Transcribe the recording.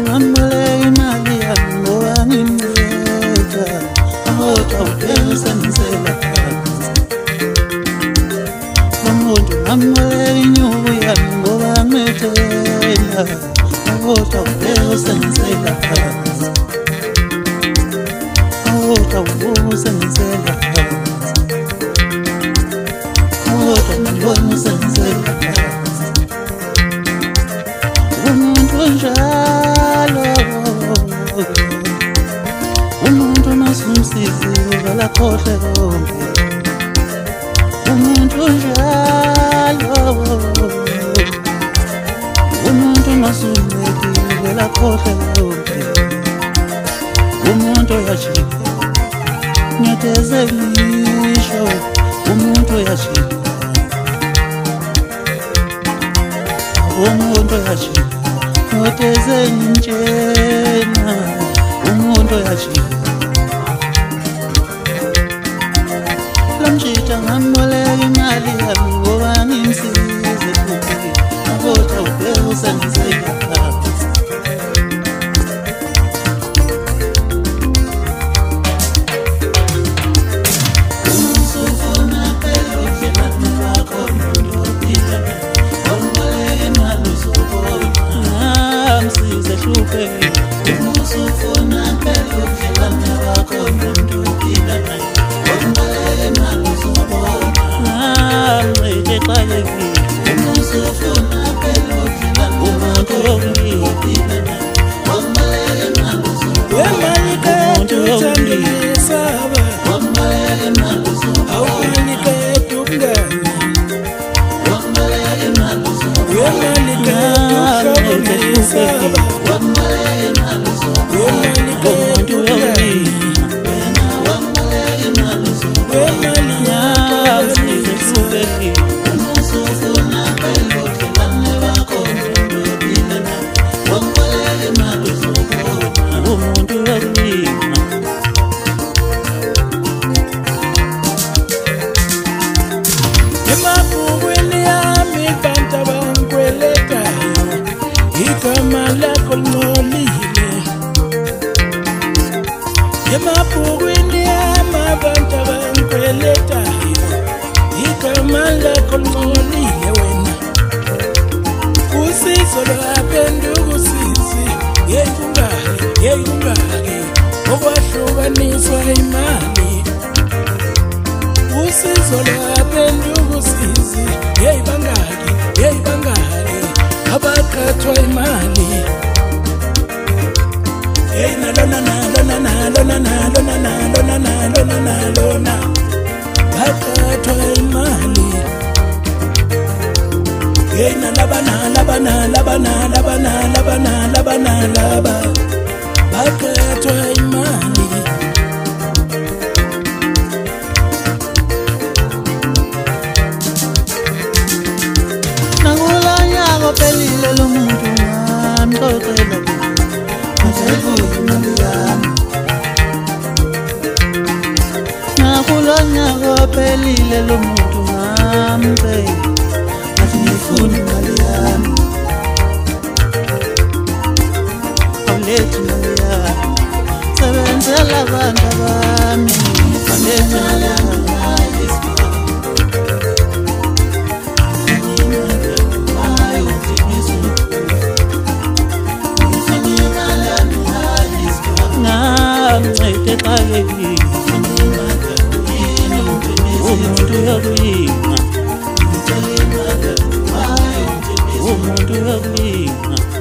ngamboleka imali yami ngoba ngimnceda kodwa usengisela phansi. Umuntu ngamboleka inyuku yami ngoba ngimethemba kodwa usengisela phansi. Kodwa usengisela phansi. Kodwa ngibona usengisela phansi. Umuntu njalo, umuntu masumsizi uvela khohle konke. Umuntu njalo, umuntu masumleki uvela khohle konke. Umuntu yajika ngiyateze ngisho, umuntu yajika, umuntu yajika ngiyateze ngitshena, umuntu yajika. Lamjita ngamboleka imali yami ngoba ngimsize futhi kodwa usengisela phansi. Emabhukwini yami abantu abangikweletayo, igama lakho lingcolile wena. Usizo lwaphenduka usizi, yeyi kungake okwahlukaniswa imali. Usizo lwaphenduka usizi, yeyi bangake abaqhathwa imali. Hey, nalona baqhathwa imali. Hey, laba baqhathwa imali. Nakulanyaka ophelile lo muntu ngamxoxela nakulanyaka ophelile lo muntu ngamcela athi ngifuna imali yami. Awulethi imali yami, sebenzela abantu abami, awulethi imali yami. Umuntu yakuyima, umuntu yakuyima.